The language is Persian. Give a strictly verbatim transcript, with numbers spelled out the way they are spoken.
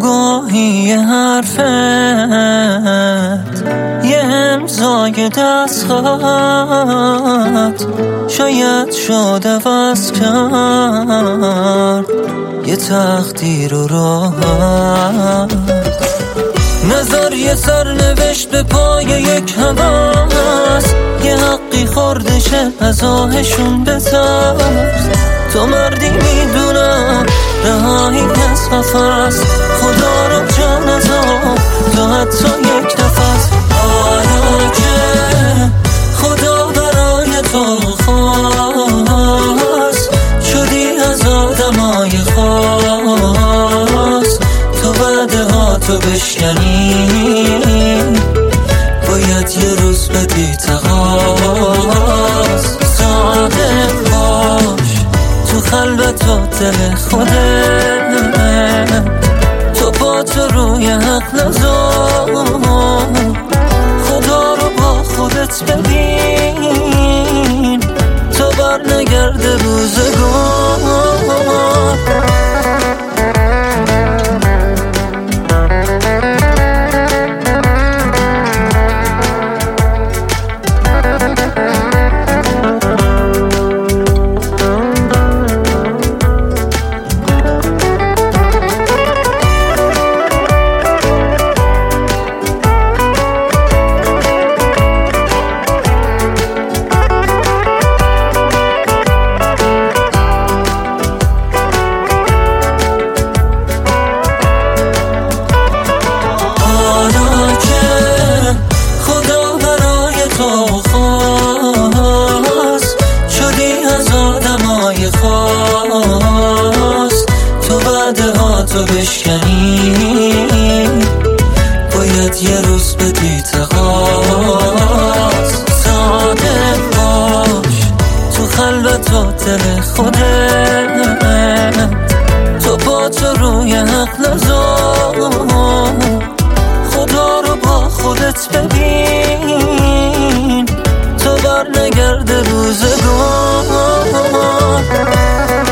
گاهی یه حرفت، یه امضای دست خط شاید شد عوض کرد یه تقدیر و راحت. نظر یه سرنوشت به پای یک هوس، یه حقی خورده شه از آهشون بترس. تو مردی میدونم رهایی از قفس، خدا رو جان ازم تو حتی یک نفس. حالا که خدا برای تو خواست، شدی از آدمای خاص. تو وعده ها تو بشکنی، باید یه روز بدی تقاس. صادق باش تو خلوت و دل خودت، تو پا تو روی حق نذار. خدا رو با خودت ببین تا بر نگرده روزگار. تو وعده ها تو بشکنی، باید یه روز بدی تقاس. صادق باش تو خلوت و دل خودت، تو با تو روی حق نذار. خدا رو با خودت ببین تا بر نگرده روزگار.